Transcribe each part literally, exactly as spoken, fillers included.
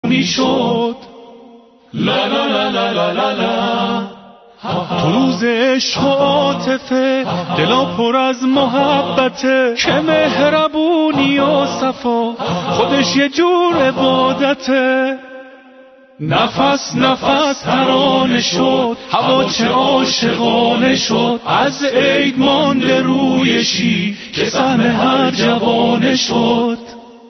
میشد. لا لا لا لا لا لا لا. تو روز عشق و عاطفه دلا پر از محبته، که مهربونی و صفا خودش یه جور عبادته. نفس نفس ترانه شد، هوا چه عاشقانه شد، از عید مانده روی شی که سهم هر جوانه شد.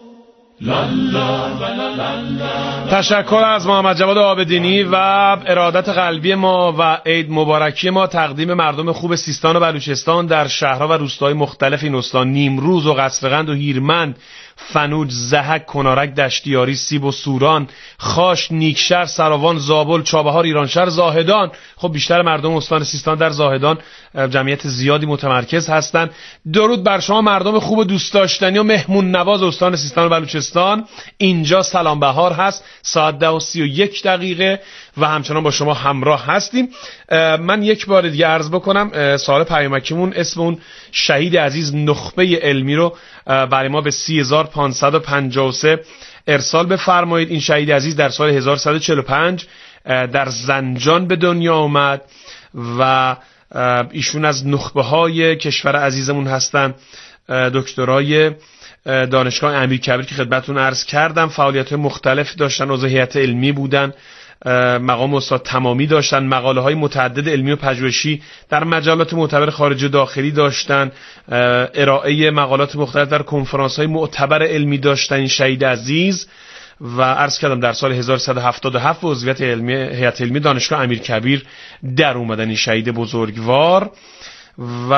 تشکر از محمد جواد عابدینی و ارادت قلبی ما و عید مبارکی ما تقدیم مردم خوب سیستان و بلوچستان در شهرها و روستاهای مختلف این استان: نیمروز و قصرقند و هیرمند، فنوج، ضحک، کنارک، دشتیاری، سیب و سوران، خاش، نیکشهر، سراوان، زابل، چابهار، ایرانشهر، زاهدان. خب بیشتر مردم استان سیستان در زاهدان جمعیت زیادی متمرکز هستند. درود بر شما مردم خوب و دوست داشتنی و مهمون نواز استان سیستان و بلوچستان. اینجا سلام بهار هست، ساعت ده و سی و یک دقیقه و همچنان با شما همراه هستیم. من یک بار دیگه عرض بکنم سوال پیامکیمون اسم اون شهید عزیز نخبه علمی رو برای ما به سی هزار و پانصد و پنجاه و سه ارسال بفرمایید. این شهید عزیز در سال هزار و سیصد و چهل و پنج در زنجان به دنیا آمد و ایشون از نخبه های کشور عزیزمون هستن. دکترای دانشگاه امیرکبیر که خدمتتون عرض کردم، فعالیت مختلف داشتن، عضو هیئت علمی بودن، مقام استاد تمامی داشتن، مقاله های متعدد علمی و پژوهشی در مجلات معتبر خارجی و داخلی داشتن، ارائه مقالات مختلف در کنفرانس های معتبر علمی داشتن. این شهید عزیز و عرض کردم در سال هزار و سیصد و هفتاد و هفت عضویت علمی هیئت علمی دانشگاه امیرکبیر در اومدن. این شهید بزرگوار و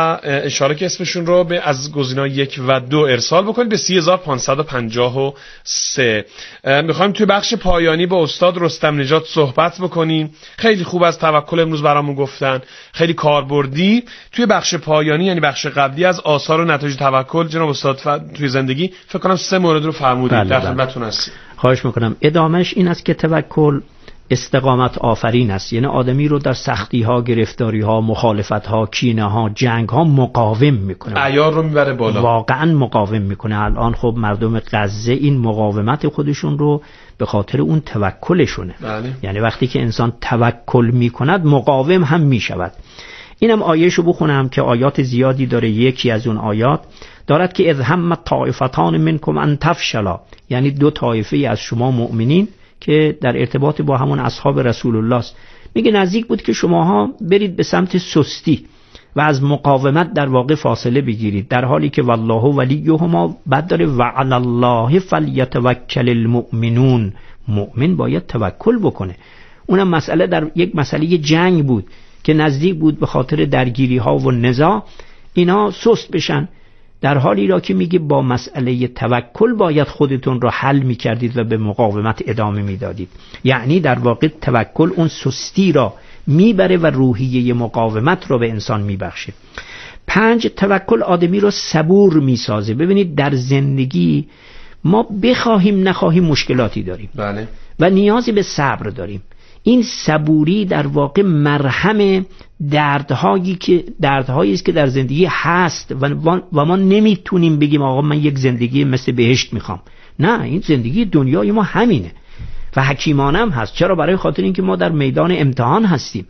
اشاره که اسمشون رو به از گزینه‌های یک و دو ارسال بکنید به سی هزار و پانصد و پنجاه و سه. میخوایم توی بخش پایانی با استاد رستم نژاد صحبت بکنیم. خیلی خوب از توکل امروز برامون گفتن، خیلی کاربردی. توی بخش پایانی یعنی بخش قبلی از آثار و نتایج توکل جناب استاد ف... توی زندگی فکر کنم سه مورد رو فرمودید. در خدمتتون هستیم. خواهش میکنم. ادامش این است که توکل استقامت آفرین است، یعنی آدمی رو در سختی ها، گرفتاری ها، مخالفت ها، کینه ها، جنگ ها مقاوم میکنه، عیار رو میبره بالا، واقعا مقاوم میکنه. الان خب مردم غزه این مقاومت خودشون رو به خاطر اون توکلشونه. بله. یعنی وقتی که انسان توکل میکند مقاوم هم میشود. اینم آیه‌شو بخونم که آیات زیادی داره. یکی از اون آیات دارد که اذ هم طائفتان منکم ان تفشلا، یعنی دو طایفه از شما مؤمنین که در ارتباط با همون اصحاب رسول الله است، میگه نزدیک بود که شماها برید به سمت سستی و از مقاومت در واقع فاصله بگیرید، در حالی که والله ولیهما بعد داره و علی الله فلیتوکل المؤمنون. مؤمن باید توکل بکنه. اونم مسئله در یک مسئله جنگ بود که نزدیک بود به خاطر درگیری ها و نزاع اینا سست بشن، در حالی را که میگه با مسئله توکل باید خودتون را حل میکردید و به مقاومت ادامه میدادید. یعنی در واقع توکل اون سستی را میبره و روحیه مقاومت را به انسان میبخشه. پنج، توکل آدمی را صبور میسازه. ببینید در زندگی ما بخواهیم نخواهیم مشکلاتی داریم. بله. و نیازی به صبر داریم. این صبوری در واقع مرهم دردهایی که دردهایی است که در زندگی هست و و ما نمیتونیم بگیم آقا من یک زندگی مثل بهشت میخوام. نه، این زندگی دنیای ما همینه و حکیمانه هم هست. چرا؟ برای خاطر اینکه ما در میدان امتحان هستیم.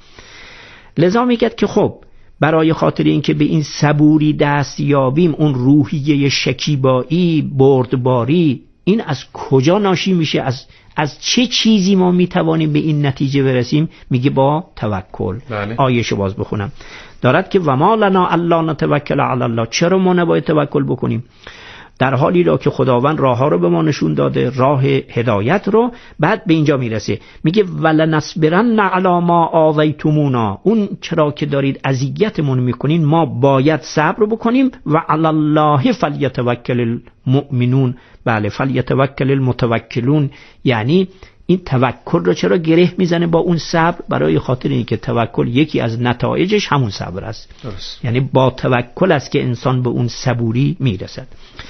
لذا میگه که خب برای خاطر اینکه به این صبوری دست یابیم، اون روحیه شکیبایی، بردباری، این از کجا ناشی میشه؟ از از چه چیزی ما میتوانیم به این نتیجه برسیم؟ میگه با توکل. بله. آیه‌شو باز بخونم. دارد که و ما لنا الا نتوکل علی الله، چرا ما نباید توکل بکنیم در حالی را که خداوند راه ها رو به ما نشون داده، راه هدایت رو. بعد به اینجا میرسه میگه ولنصبرن علی ما آذیتمونا، اون چرا که دارید اذیتمون میکنین ما باید صبر بکنیم. و علی الله فلیتوکل المؤمنون، بله فلیتوکل المتوکلون. یعنی این توکل رو چرا گره میزنه با اون صبر؟ برای خاطر اینکه توکل یکی از نتایجش همون صبر است. درست. یعنی با توکل است که انسان به اون صبوری میرسد.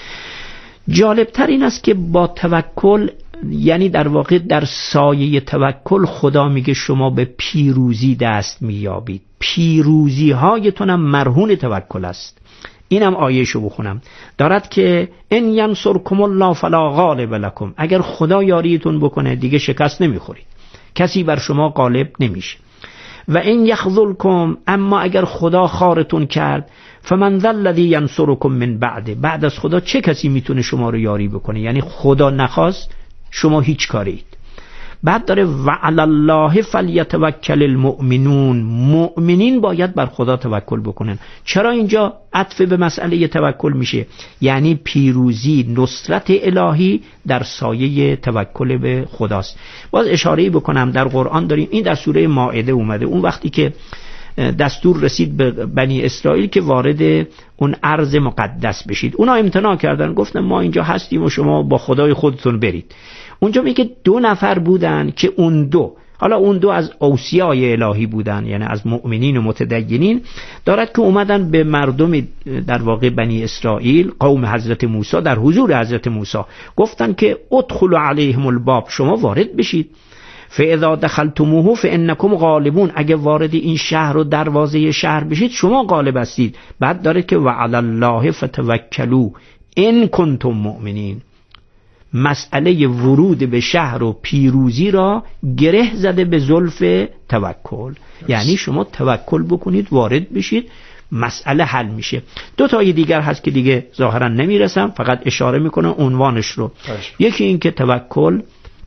جالبتر این است که با توکل، یعنی در واقع در سایه توکل خدا میگه شما به پیروزی دست میابید. پیروزی هایتون هم مرهون توکل است. اینم آیه‌شو بخونم، دارد که ان ینصرکم الله فلا غالب لکم، اگر خدا یاریتون بکنه دیگه شکست نمیخورید، کسی بر شما غالب نمیشه. و ان یخذلکم، اما اگر خدا خارتون کرد، فمن ذا الذی ینصرکم من بعد، بعد از خدا چه کسی میتونه شما رو یاری بکنه؟ یعنی خدا نخواست شما هیچ کارید. بعد داره و علی الله فلیتوکل المؤمنون، مؤمنین باید بر خدا توکل بکنن. چرا اینجا عطف به مسئله توکل میشه؟ یعنی پیروزی، نصرت الهی در سایه توکل به خداست. باز اشاره بکنم در قرآن داریم، این در سوره مائده اومده، اون وقتی که دستور رسید به بنی اسرائیل که وارد اون ارض مقدس بشید، اونا امتناع کردن، گفتن ما اینجا هستیم و شما با خدای خودتون برید. اونجا میگه دو نفر بودن که اون دو، حالا اون دو از اوصیای الهی بودن، یعنی از مؤمنین و متدینین، دارد که اومدن به مردم در واقع بنی اسرائیل، قوم حضرت موسی، در حضور حضرت موسی گفتن که ادخلوا علیهم الباب، شما وارد بشید، فاذا دخلتموه فانکم غالبون، اگه وارد این شهر و دروازه شهر بشید شما غالب هستید. بعد داره که وعلی الله فتوکلوا ان کنتم مؤمنین، مسئله ورود به شهر و پیروزی را گره زده به زلف توکل، یعنی شما توکل بکنید وارد بشید، مسئله حل میشه. دو تای دیگر هست که دیگه ظاهرا نمیرسم، فقط اشاره میکنم عنوانش رو. یکی این که توکل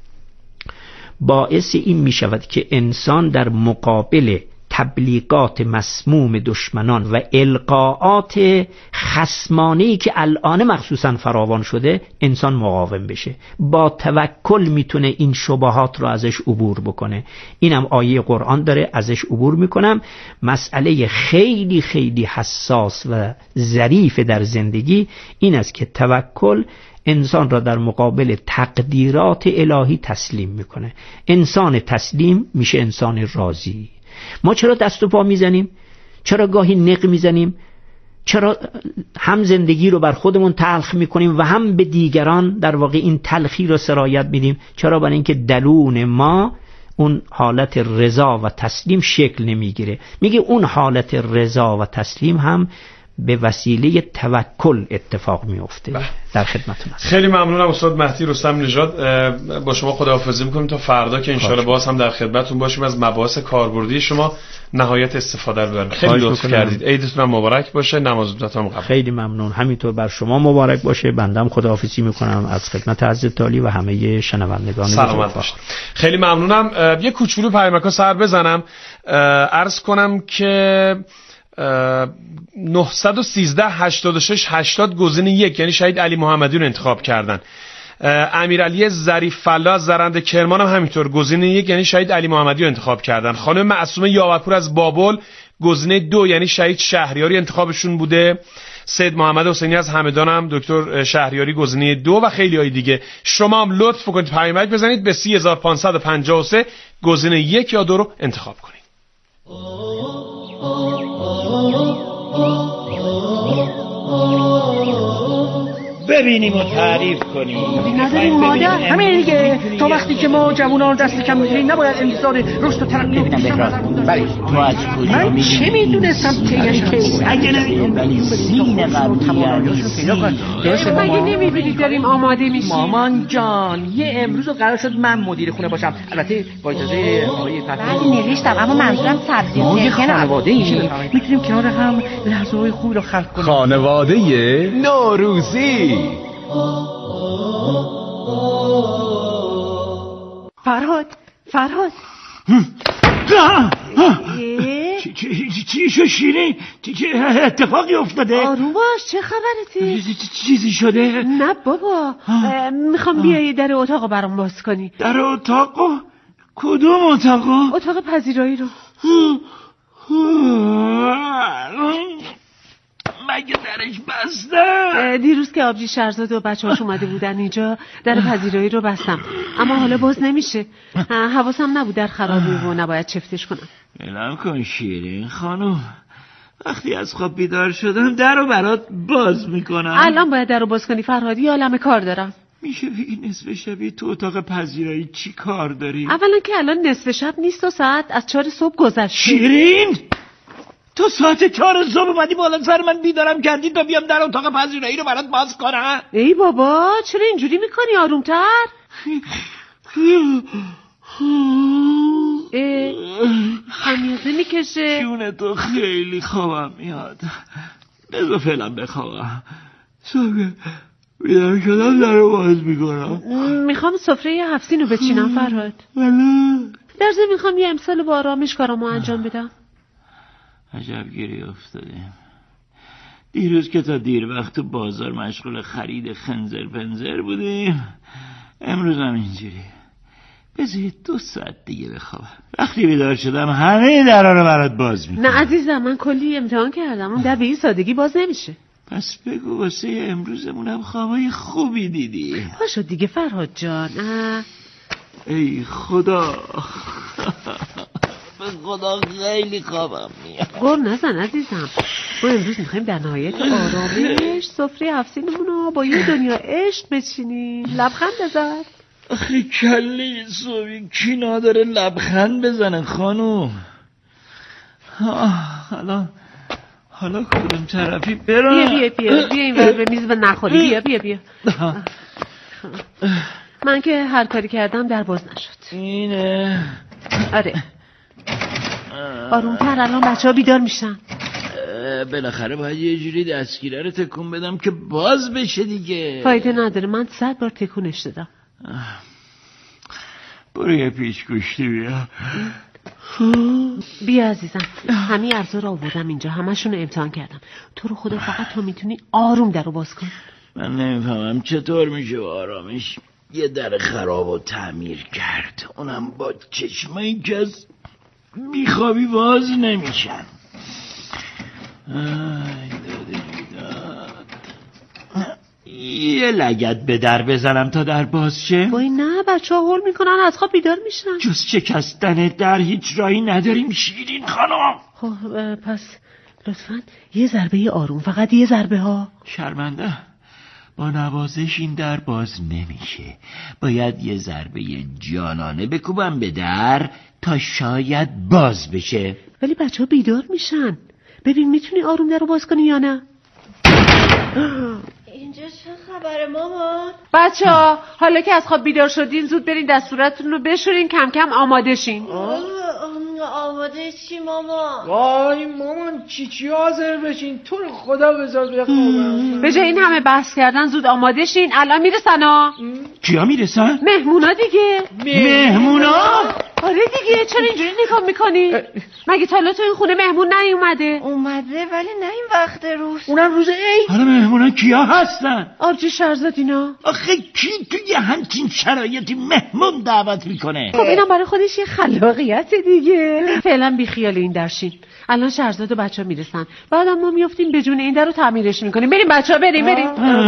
باعث این میشود که انسان در مقابل تبلیغات مسموم دشمنان و القاءات خصمانه‌ای که الان مخصوصا فراوان شده انسان مقاوم بشه. با توکل میتونه این شبهات رو ازش عبور بکنه. اینم آیه قرآن داره ازش عبور میکنم. مسئله خیلی خیلی حساس و ظریف در زندگی این است که توکل انسان را در مقابل تقدیرات الهی تسلیم میکنه. انسان تسلیم میشه انسان راضی. ما چرا دست و پا میزنیم؟ چرا گاهی نق میزنیم؟ چرا هم زندگی رو بر خودمون تلخ میکنیم و هم به دیگران در واقع این تلخی رو سرایت میدیم؟ چرا؟ برای اینکه درون ما اون حالت رضا و تسلیم شکل نمیگیره. میگه اون حالت رضا و تسلیم هم به وسیله توکل اتفاق میفته. در خدمتتون هستم. خیلی ممنونم استاد مهدی رستم نژاد. با شما خداحافظی میکنیم تا فردا که انشالله باز هم در خدمتتون باشیم، از مباحث کاربردی شما نهایت استفاده رو ببریم. خیلی لطف کردید. عیدتون مبارک باشه. نمازتون قبول. خیلی ممنون. همینطور بر شما مبارک باشه. بندم خداحافظی میکنم از خدمت حضرت عالی و همه شنوندگان. سلامت باشید. خیلی ممنونم. یه کوچولو پیامک سر بزنم، عرض کنم که نهصد و سیزده هشتاد و شش هشتاد گزینه یک، یعنی شهید علی محمدی رو انتخاب کردن. امیرعلی ظریف فلا از زرنده کرمان هم همینطور گزینه یک، یعنی شهید علی محمدی رو انتخاب کردن. خانم معصومه یاورپور از بابل گزینه دو، یعنی شهید شهریاری انتخابشون بوده. سید محمد حسینی از همدان هم دکتر شهریاری گزینه دو و خیلی های دیگه. شما هم لطف کنید پیامک بزنید به سی هزار و پانصد و پنجاه و سه گزینه یک یا دو رو انتخاب کنید. ببینیم و تعریف کنیم. نداریم مادر، همین دیگه. تا وقتی که ما جوانان دست کم می‌گیریم نباید انتظار رشد و ترقی ببینم بهراد. بله تو از کجا من چه میدونستم که یعنی که اگه نمیدونم ولی سین قبلی مگه نمیبینید داریم آماده میشیم؟ مامان جان یه امروز قرار شد من مدیر خونه باشم، البته با اجازه آقای فتحی. من نوشتم اما منظورم سبزی ما یه خانواده ایم، میتونیم کنار هم لحظه های خوبی رو خلق کنیم. خانواده نوروزی. فرهاد فرهاد چی شو شیرین؟ چه اتفاقی افتاده؟ آروم باش، چه خبرته؟ چیزی شده؟ نه بابا، میخوام بیایی در اتاقو برام باز کنی. در اتاقو؟ کدوم اتاقو؟ اتاق پذیرایی رو. مگه درش بسته؟ دیروز که آبجی شهرزاد و بچه‌هاش اومده بودن اینجا در پذیرایی رو بستم، اما حالا باز نمیشه. حواسم نبود در خرابی و نباید چفتش کنم. اعلام کن شیرین خانم، وقتی از خواب بیدار شدم در رو برات باز میکنم. الان باید در رو باز کنی فرهادی؟ عالمه کار دارم. میشه بگی نصف شبی تو اتاق پذیرایی چی کار داری؟ اولا که الان نصف شب نیست و ساعت از چهار صبح گذشته. شیرین تو ساعت چهار صبح اومدی بالا سر من بیدارم کردی تا بیام در اتاق پذیرایی رو برات باز کنم. ای بابا چرا اینجوری میکنی؟ آرومتر. اه خمیازه میکشه. جون تو خیلی خوابم میاد. بذار فعلا بخوابم. صبح بیدار شدم در رو باز میکنم. میخوام سفره هفتین رو بچینم فرهاد. در ضمن میخوام یه امسال با آرامش کارامو انجام بدم. عجب گیری افتادیم. دیروز که تا دیر وقت تو بازار مشغول خرید خنزر پنزر بودیم، امروز هم اینجوری. بذار دو ساعت دیگه بخوابم. وقتی بیدار شدم همه درا رو برات باز میکنم. نه عزیزم من کلی امتحان کردم، اون در به این سادگی باز نمیشه. پس بگو واسه امروزمونم خوابای خوبی دیدی. پاشو دیگه فرهاد جان. ای خدا به خدا خیلی خوابم میاد. غر نزن عزیزم، ما امروز میخوایم در نهایت آرامش سفره هفتینمون رو با یه دنیا عشق بچینیم. لبخند بزن. آخه کله صبحی کی نداره لبخند بزنه خانوم؟ حالا حالا کدوم طرفی برم؟ بیا بیا بیا بیا این ور به میز و نخوری. بیا بیا بیا. من که هر کاری کردم در باز نشد. اینه. آره آرومتر، الان بچه ها بیدار میشن. بالاخره باید یه جوری دستگیره رو تکون بدم که باز بشه دیگه. فایده نداره، من صد بار تکونش دادم. برو یه پیچ گوشتی بیا. بیا عزیزم، همین ارزا رو آوردم اینجا، همشون رو امتحان کردم. تو رو خدا فقط تو میتونی آروم در رو باز کن. من نمیفهمم چطور میشه آرامش یه در خراب و تعمیر کرد، اونم با چشمایی که از بیخوابی باز نمیشن. یه لگد به در بزنم تا در باز شه؟ وای نه، بچه ها هول میکنن از خواب بیدار میشن. جز شکستن در هیچ راهی نداریم شیرین خانم. خب پس لطفاً یه ضربه آروم، فقط یه ضربه ها. شرمنده، با نوازش این در باز نمیشه. باید یه ضربه جانانه بکوبم به در تا شاید باز بشه. ولی بچه ها بیدار میشن. ببین میتونی آروم در رو باز کنی یا نه؟ اینجا چه خبره مامان؟ بچه ها حالا که از خواب بیدار شدین زود برین دستورتون رو بشورین، کم کم آماده شین. آماده چی مامان؟ وای مامان چی چی حاضر بشین، تو رو خدا بذار بخوابم. به جای این همه بحث کردن زود آماده شین، الان میرسن ها. کیا میرسن؟ مهمونا دیگه. مهمونا؟ آره دیگه، چرا اینجوری نگاه میکنی؟ مگه تا حالا تو این خونه مهمون نیومده؟ اومده ولی نه این وقت روز. اونم روز عید. حالا مهمونا کیا هستن؟ آبجی شهرزاد اینا. آخه کی توی همچین شرایطی مهمون دعوت میکنه؟ خب اینم برای خودش یه خلاقیت دیگه. فعلا بی خیال این درشین. الان شهرزاد و بچه‌ها میرسن، بعدم ما میافتیم به جون این در رو تعمیرش میکنیم. بریم بچه‌ها، بریم بریم.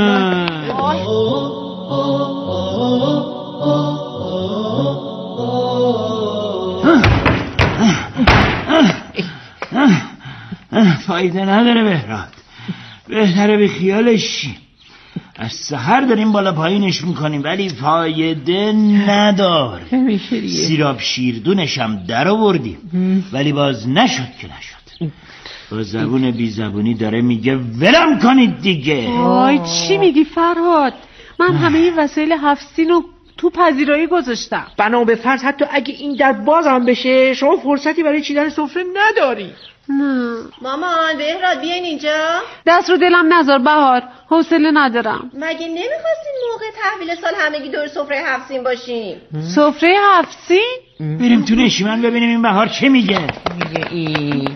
فایده نداره بهراد، بهتره بی خیالش شی. از سحر داریم بالا پایینش میکنیم ولی فایده نداره. سیراب شیردونشم در آوردیم ولی باز نشد که نشد. با زبون بی زبونی داره میگه ولم کنید دیگه. وای چی میگی فرهاد؟ من همه این وسایل هفتین رو تو پذیرایی گذاشتم. بنا به فرض حتی اگه این در باز هم بشه شما فرصتی برای چیدن سفره نداری. نه مامان بهراد بیاین اینجا. دست رو دلم نذار بهار، حوصله ندارم. مگه نمیخواستین موقع تحویل سال همگی دور سفره هفتین باشیم؟ سفره هفتین؟ بریم تو نشیمن ببینیم این بهار چه میگه. میگه این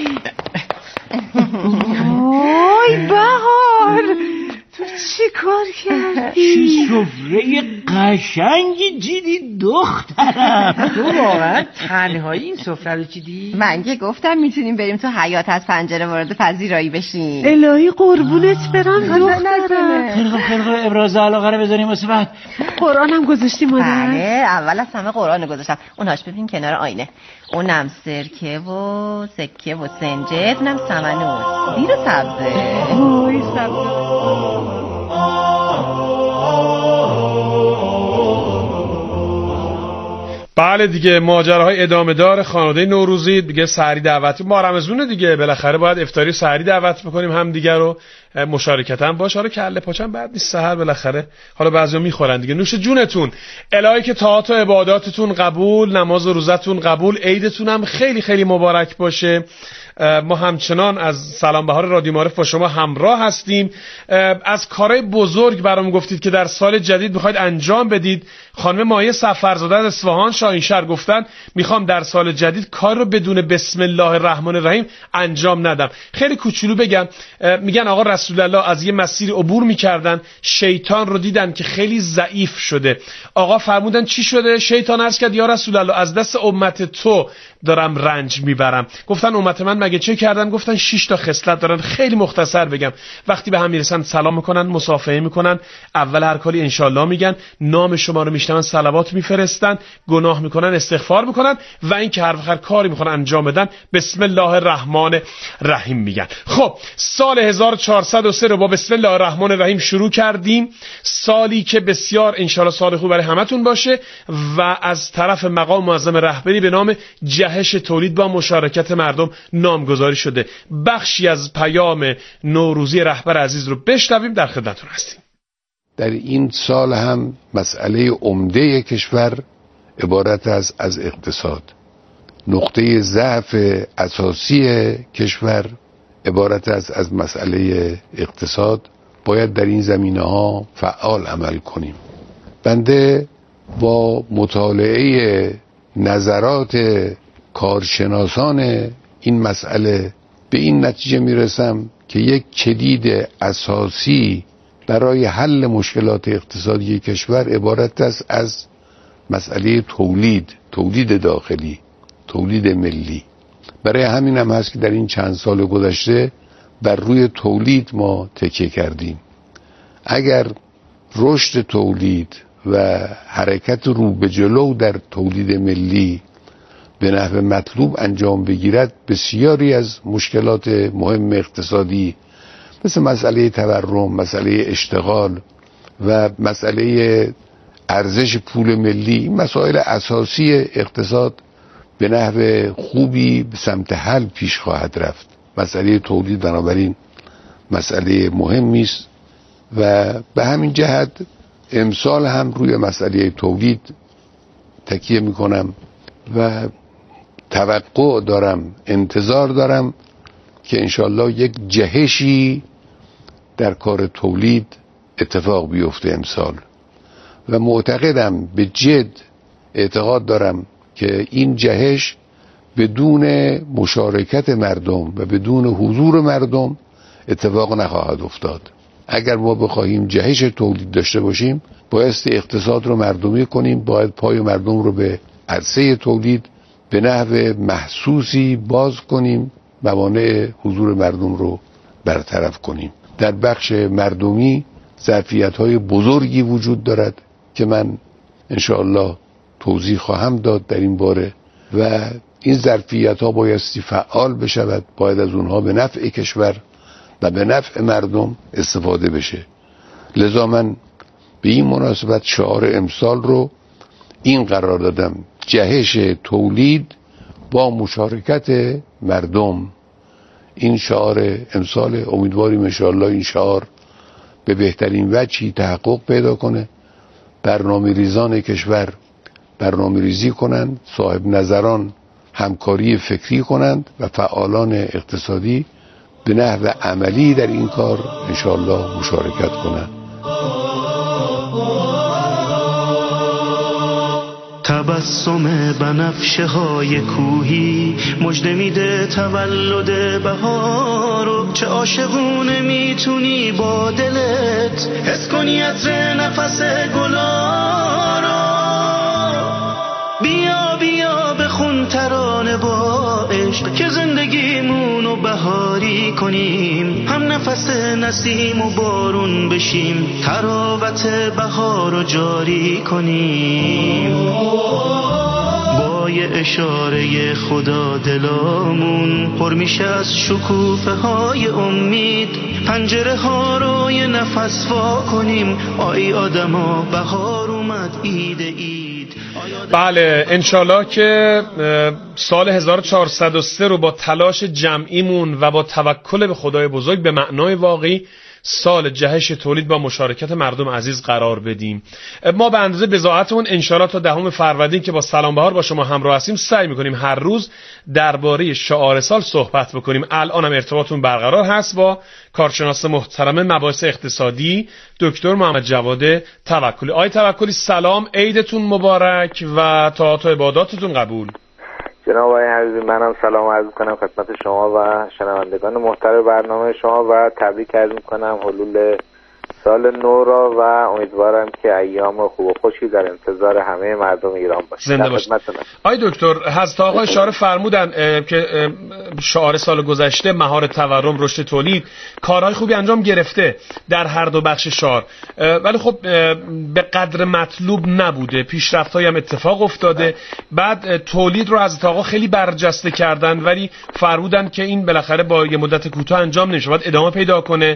وای بهار تو چی کار کردی؟ چه سفره قشنگی چیدی دخترم. تو واقعا تنهایی این سفره رو چیدی؟ من که گفتم میتونیم بریم تو حیاط از پنجره وارد پذیرایی بشیم. الهی قربونت برم دخترم. خیلی خوب خیلی خوب، ابراز علاقه رو بذاریم واسه بعد. قرآنم گذاشتی مادر؟ بله اول از همه قرآن گذاشتم. اونهاش ببین کنار آینه. اونم سرکه و سکه و سنجد، اونم سمنوس، زیر و سبزه. وای سبزه. بله دیگه، ماجراهای ادامه دار خانواده نوروزی دیگه. سحری دعوت ما رمضونه دیگه، بالاخره باید افطاری سحری دعوت بکنیم هم دیگه رو، مشارکت هم باشه. حالا کله پاچم بعد نیست، سحر بالاخره حالا بعضیا میخورن دیگه. نوش جونتون. الهی که طاعات و عباداتتون قبول، نماز و روزتون قبول، عیدتون هم خیلی خیلی مبارک باشه. ما همچنان از سلام بهار رادیو معارف با شما همراه هستیم. از کارهای بزرگ برام گفتید که در سال جدید میخواید انجام بدید. خانم مایه سفرزاده از اصفهان شاهینشهر گفتن میخوام در سال جدید کار رو بدون بسم الله الرحمن الرحیم انجام ندم. خیلی کوچولو بگم، میگن آقا رسول الله از یه مسیر عبور میکردن، شیطان رو دیدن که خیلی ضعیف شده. آقا فرمودن چی شده؟ شیطان عرض کرد یا رسول الله از دست امت تو دارم رنج میبرم. گفتن امت من مگه چه کردن؟ گفتن شش تا خصلت دارن. خیلی مختصر بگم، وقتی به هم میرسن سلام میکنن، مصافحه میکنن، اول هر کاری انشالله میگن، نام شما رو میشنون، صلوات میفرستن، گناه میکنن، استغفار میکنن و این که هر وقت کاری میخوان انجام بدن بسم الله الرحمن الرحیم میگن. خب سال هزار و چهارصد و سه رو با بسم الله الرحمن الرحیم شروع کردیم، سالی که بسیار انشالله سال خوب برای همتون باشه و از طرف مقام معظم رهبری به نام جهش تولید با مشارکت مردم نامگذاری شده. بخشی از پیام نوروزی رهبر عزیز رو بشنویم، در خدمتتون هستیم. در این سال هم مسئله عمده کشور عبارت است از اقتصاد. نقطه ضعف اساسی کشور عبارت است از مسئله اقتصاد. باید در این زمینه ها فعال عمل کنیم. بنده با مطالعه نظرات کارشناسان این مسئله به این نتیجه میرسم که یک کلید اساسی برای حل مشکلات اقتصادی کشور عبارت است از مسئله تولید، تولید داخلی، تولید ملی. برای همین هم هست که در این چند سال گذشته بر روی تولید ما تکیه کردیم. اگر رشد تولید و حرکت رو به جلو در تولید ملی به نحو مطلوب انجام بگیرد، بسیاری از مشکلات مهم اقتصادی مثل مسئله تورم، مسئله اشتغال و مسئله ارزش پول ملی، مسائل اساسی اقتصاد به نحو خوبی به سمت حل پیش خواهد رفت. مسئله تولید بنابراین مسئله مهمی است و به همین جهت امسال هم روی مسئله تولید تکیه میکنم و توقع دارم، انتظار دارم که انشالله یک جهشی در کار تولید اتفاق بیفته امسال و معتقدم، به جد اعتقاد دارم که این جهش بدون مشارکت مردم و بدون حضور مردم اتفاق نخواهد افتاد. اگر ما بخواهیم جهش تولید داشته باشیم، بایستی اقتصاد رو مردمی کنیم، باید پای مردم رو به عرصه تولید به نحو محسوسی باز کنیم، موانع حضور مردم رو برطرف کنیم. در بخش مردمی ظرفیت‌های بزرگی وجود دارد که من انشاءالله توضیح خواهم داد در این باره و این ظرفیت‌ها بایستی فعال بشود، باید از اونها به نفع کشور و به نفع مردم استفاده بشه. لذا من به این مناسبت شعار امسال رو این قرار دادم: جهش تولید با مشارکت مردم. این شعار امسال، امیدواریم انشاءالله این شعار به بهترین وجهی تحقق پیدا کنه. برنامه ریزان کشور برنامه ریزی کنند، صاحب نظران همکاری فکری کنند و فعالان اقتصادی به نحو عملی در این کار انشاءالله مشارکت کنند. تبسم بنفشه های کوهی مژده میده تولد بهارو، چه عاشقونه میتونی با دلت حس کنی عطر نفس گلارو. بیا بیا بخون ترانه با عشق که زندگیمونو بهاری کنیم، هم نفس نسیم و بارون بشیم، تراوت بهارو جاری کنیم. با یه اشاره خدا دلامون پر میشه از شکوفه های امید، پنجره ها رو یه نفس وا کنیم. آی آدما بهار اومد، عید عید. بله انشالله که سال هزار و چهارصد و سه رو با تلاش جمعیمون و با توکل به خدای بزرگ به معنای واقعی سال جهش تولید با مشارکت مردم عزیز قرار بدیم. ما به اندازه بضاعتمون انشالله تا دهم فروردین که با سلام بهار با شما همراه هستیم سعی میکنیم هر روز درباره شعار سال صحبت بکنیم. الان هم ارتباطمون برقرار هست با کارشناس محترم مباحث اقتصادی دکتر محمد جواد توکلی. آقای توکلی سلام، عیدتون مبارک و طاعات و عباداتتون قبول. جناب آقای حبیبی منم سلام عرض می‌کنم خدمت شما و شنوندگان محترم برنامه شما و تبریک عرض می‌کنم حلول سال نو را و امیدوارم که ایام خوب و خوشی در انتظار همه مردم ایران باشه. زنده باشید. آقای دکتر حضرت آقا اشاره فرمودن که شعار سال گذشته مهار تورم رشد تولید کارهای خوبی انجام گرفته در هر دو بخش شعار، ولی خب به قدر مطلوب نبوده، پیشرفت‌هایی هم اتفاق افتاده. بعد تولید رو حضرت آقا خیلی برجسته کردن ولی فرمودن که این بالاخره با یه مدت کوتاه انجام نمیشه، باید ادامه پیدا کنه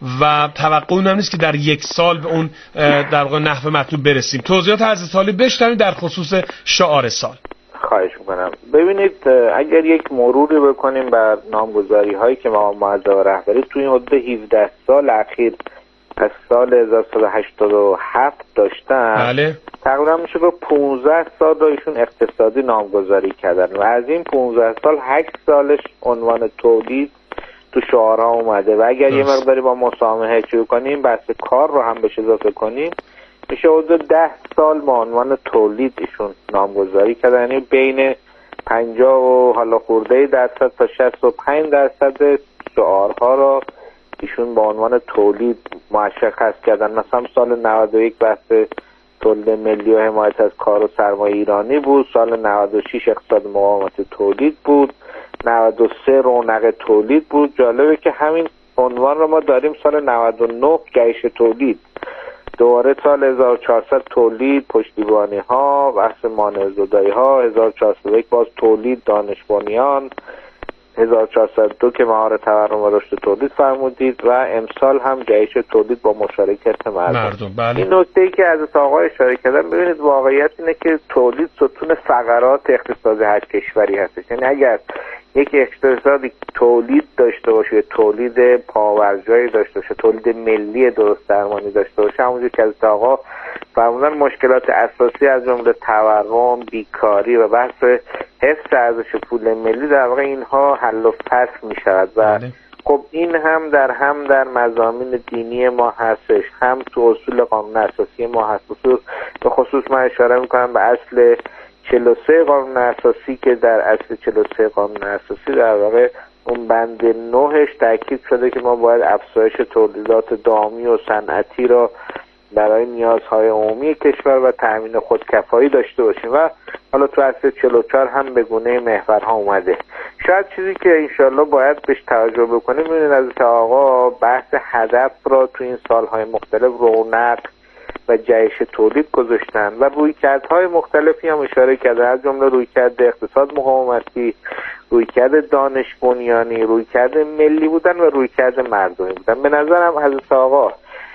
و توقع اون نیست که در یک سال به اون در واقع نحو مطلوب برسیم. توضیحات حضرت عالی بشنوید در خصوص شعار سال. خواهش میکنم. ببینید اگر یک مروری بکنیم بر نامگذاری هایی که ما معظم رهبری توی این حدود هفده سال اخیر از سال هزار و سیصد و هشتاد و هفت داشتن، بله. تقریبا میشه که پانزده سال را ایشون اقتصادی نامگذاری کردن و از این پانزده سال هشت سالش عنوان تولید تو شعارها اومده و اگر یه مقداری با مسامحه شروع کنیم بحث کار رو هم بهش اضافه کنیم میشه حدود ده سال با عنوان تولید ایشون نامگذاری کردن، یعنی بین پنجاه و حالا خورده درصد تا شصت و پنج درصد شعارها رو ایشون با عنوان تولید مشخص کردن. مثلا سال نود و یک بحث تولید ملی و حمایت از کار و سرمایه ایرانی بود، سال نود و شش اقتصاد مقاومت تولید بود، نود و سه رونق تولید بود. جالبه که همین عنوان رو ما داریم سال نود و نه جهش تولید، دوباره سال هزار و چهارصد تولید پشتیبانی ها، بحث مانع زدایی ها، هزار و چهارصد و یک باز تولید دانش بنیان، هزار و چهارصد و دو که مهار تورم و رشد تولید فرمودید و امسال هم جهش تولید با مشارکت مردم, مردم. بله. این نکته‌ای که از آقا اشاره کردن، ببینید واقعیت اینه که تولید ستون فقرات اقتصاد هر کشوری هستش. یعنی اگر یک اقتصادی تولید داشته باشه، تولید پاورجایی داشته باشه، تولید ملی درست درمانی داشته باشه، همونجور که از آقا فرمودن مشکلات اساسی از جمله تورم، بیکاری و بحث حفظ ارزش پول ملی در واقع اینها حل و فصل می شود و بله. خب این هم در هم در مضامین دینی ما هستش، هم تو اصول قانون اساسی ما هست. به خصوص من اشاره میکنم به اصل چهل و سه قانون اساسی که در اصل چهل و سه قانون اساسی در واقع اون بند نهش تاکید شده که ما باید افزایش تولیدات دامی و صنعتی را برای نیازهای عمومی کشور و تأمین خودکفایی داشته باشیم و حالا تو اصل چهل و چهار هم به گونه محورها اومده. شاید چیزی که انشالله باید بهش توجه بکنیم ببینید از آقا بحث هدف را تو این سالهای مختلف رونق و جهش تولید گذاشتن و رویکردهای مختلفی هم اشاره کرده، از جمله رویکرد اقتصاد مقاومتی، رویکرد دانش بنیانی، رویکرد ملی بودن و رویکرد مردمی بودن. به نظرم حضرت آقا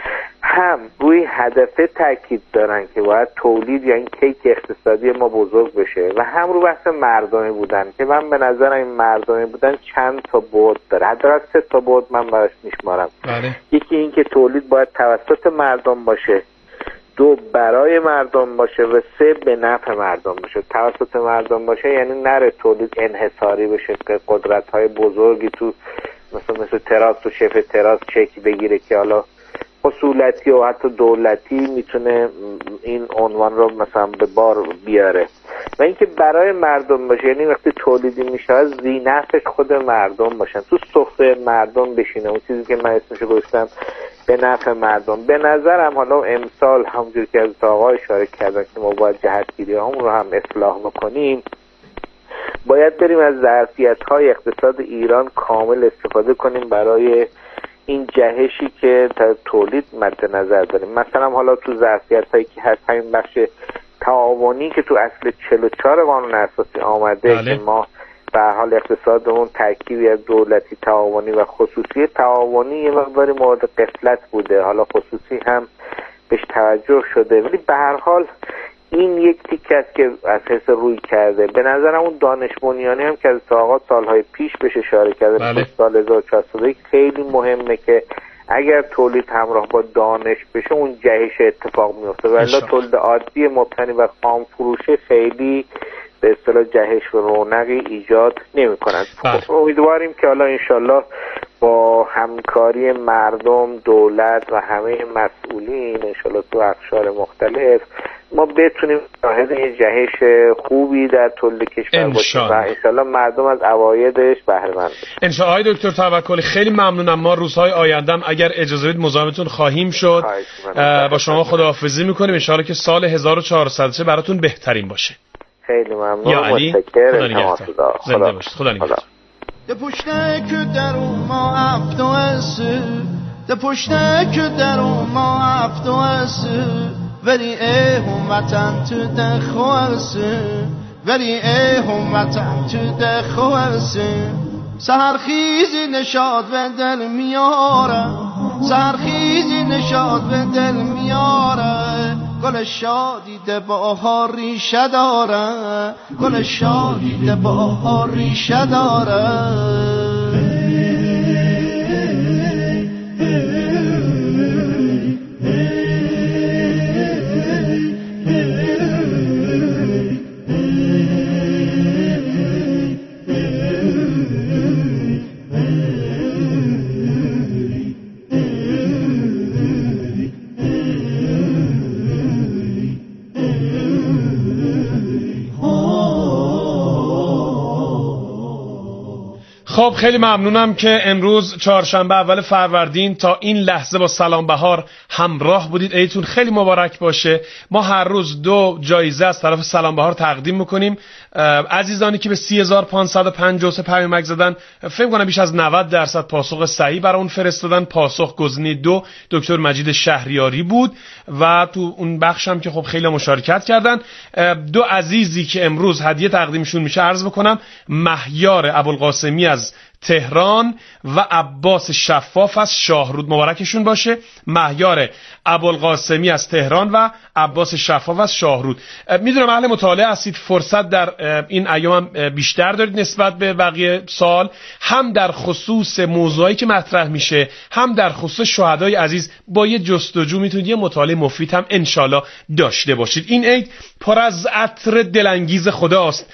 هم روی هدف تاکید دارن که باید تولید یا این کیک اقتصادی ما بزرگ بشه و هم رو بحث مردمی بودن که من به نظرم این مردمی بودن چند تا بعد داره، حداقل سه تا بعد من براش میشمارم. بله. یکی این که تولید باید توسط مردم باشه، دو برای مردم باشه و سه به نفع مردم باشه. توسط مردم باشه یعنی نره تولید انحصاری بشه که قدرت‌های بزرگی تو مثلا مثل تراس و شف تراس چک بگیره که حالا خصولتی و حتی دولتی میتونه این عنوان رو مثلا به بار بیاره و اینکه برای مردم باشه یعنی وقتی تولیدی میشه ذینفعش خود مردم باشن، تو سفره مردم بشینه، اون چیزی که من اسمشو گذاشتم به نفع مردم. به نظرم حالا امسال همونجور که از آقا اشاره کردن که ما باید جهتگیری همون رو هم اصلاح بکنیم، باید بریم از ظرفیت‌های اقتصاد ایران کامل استفاده کنیم برای این جهشی که تولید مد نظر داریم. مثلا حالا تو ظرفیت‌هایی که هست همین بخش تعاونی که تو اصل چهل و چهار قانون اساسی آمده بله. که ما به حال اقتصادمون ترکیبی از دولتی تعاونی و خصوصی تعاونی یه مقداری مورد غفلت بوده، حالا خصوصی هم بهش توجه شده، ولی به هر حال این یک تیکه است که از حس روی کرده. به نظرم اون دانش بنیانی هم که از اتفاقات سالهای پیش بهش اشاره کرده، بله. سال هزار و چهارصد و یک خیلی مهمه که اگر تولید همراه با دانش بشه اون جهش اتفاق میفته، ولی تولید عادی مبتنی بر خام فروشه خیلی به اصطلاح جهش و رونقی ایجاد نمی کنند. خب امیدواریم که حالا انشالله با همکاری مردم، دولت و همه مسئولین انشالله تو اقشار مختلف ما بتونیم شاهد یه جهش خوبی در تولید کشور باشیم و انشالله مردم از عوایدش بهره مند بشن. انشالله. آقای دکتر توکلی خیلی ممنونم. ما روزهای آیندهم اگر اجازه بدید مزاحمتون خواهیم شد. با شما خداحافظی میکنیم. انشالله که سال هزار و چهارصد براتون بهترین باشه. خیلی ممنون. یا علی خدا نگهدار. زنده باشید. خدا نگهدار. ده پشته که در اون ما هفت و اسه ده پشته که در اون ما هفت و اسه ولی ای همتن تو ده خواسه ولی ای همتن تو ده خواسه سهرخیزی نشاد به دل میاره سهرخیزی نشاد به دل میاره گل شادی ده بهار ریشه داره گل شادی ده بهار ریشه داره خب خیلی ممنونم که امروز چهارشنبه اول فروردین تا این لحظه با سلام بهار همراه بودید. عیدتون خیلی مبارک باشه. ما هر روز دو جایزه از طرف سلام بهار تقدیم میکنیم. عزیزانی که به سی هزار و پانصد و پنجاه و سه پیامک زدن فکر کنم بیش از نود درصد پاسخ صحیح برای اون فرستادن. پاسخ گزینه دو دکتر مجید شهریاری بود و تو اون بخش هم که خب خیلی مشارکت کردن. دو عزیزی که امروز هدیه تقدیمشون میشه عرض بکنم، مهیار ابوالقاسمی از تهران و عباس شفاف از شاهرود. مبارکشون باشه. مهیار ابوالقاسمی از تهران و عباس شفاف از شاهرود. میدونم اهل مطالعه هستید، فرصت در این ایام بیشتر دارید نسبت به بقیه سال، هم در خصوص موضوعی که مطرح میشه هم در خصوص شهدای عزیز با یه جستجو میتونید یه مطالعه مفید هم انشالله داشته باشید. این عید پر از عطر دلانگیز خداست،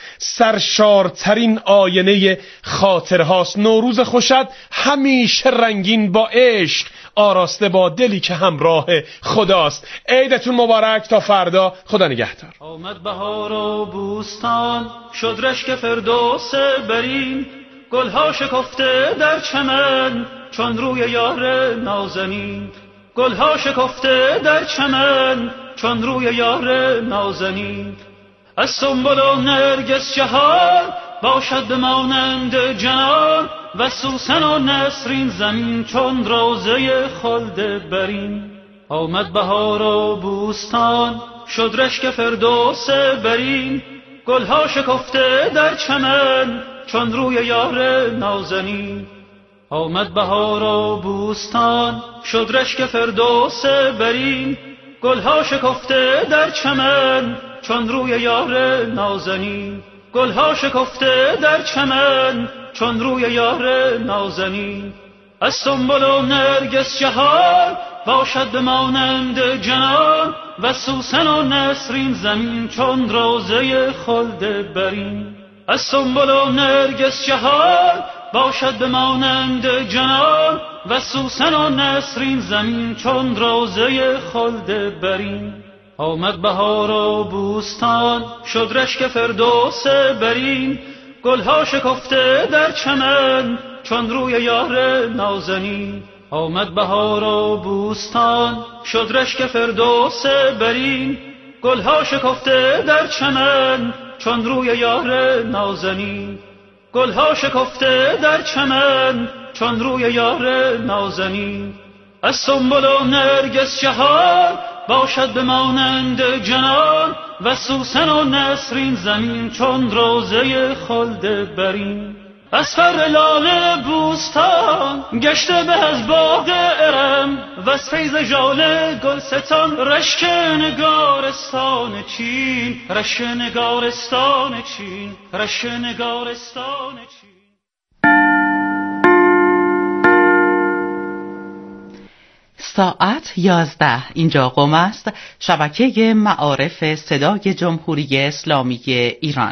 سرشارترین آینه خاطرهاست. نوروز خوشت همیشه رنگین با عشق، آراسته با دلی که همراه خداست. عیدتون مبارک. تا فردا. خدا نگهدار. آمد بهار و بوستان، شد رشک فردوس برین، گلها شکفته در چمن چون روی یار نازنین. گلها شکفته در چمن چون روی یار نازنین. از سنبل و نرگس جهان باشد بمانند جنان، و سوسن و نسرین زمین چون روضه خلد برین. آمد بهار و بوستان، شد رشک فردوس برین، گلها شکفته در چمن چون روی یار نازنین. آمد بهار و بوستان، شد رشک فردوس برین، گلها شکفته در چمن چون روی یار نازنین. گلها شکفته در چمن چون روی یار نازنین. از سنبل و نرگس جهان باشد بمانند جنان، و سوسن و نسرین زمین چون روضه خلد برین. از سنبل و نرگس جهان باشد بمانند جنان، و سوسن و نسرین زمین چون روضه خلد برین. آمد بهار و بوستان، شد رشک فردوس برین، گلها شکفته در چمن چون روی یار نازنین. آمد بهار و بوستان، شد رشک فردوس برین، گلها شکفته در چمن چون روی یار نازنین. گلها شکفته در چمن چون روی یار نازنین. از سنبل و نرگس جهان باشد بمانند جنان، و سوسن و نسرین زمین چون روضه خلد برین. از فر لاله بوستان گشته به از باغ ارم و از فیض ژاله گلستان رشک نگارستان چین، رشک نگارستان چین، رشک نگارستان چین. ساعت یازده اینجا قم است، شبکه معارف صدای جمهوری اسلامی ایران.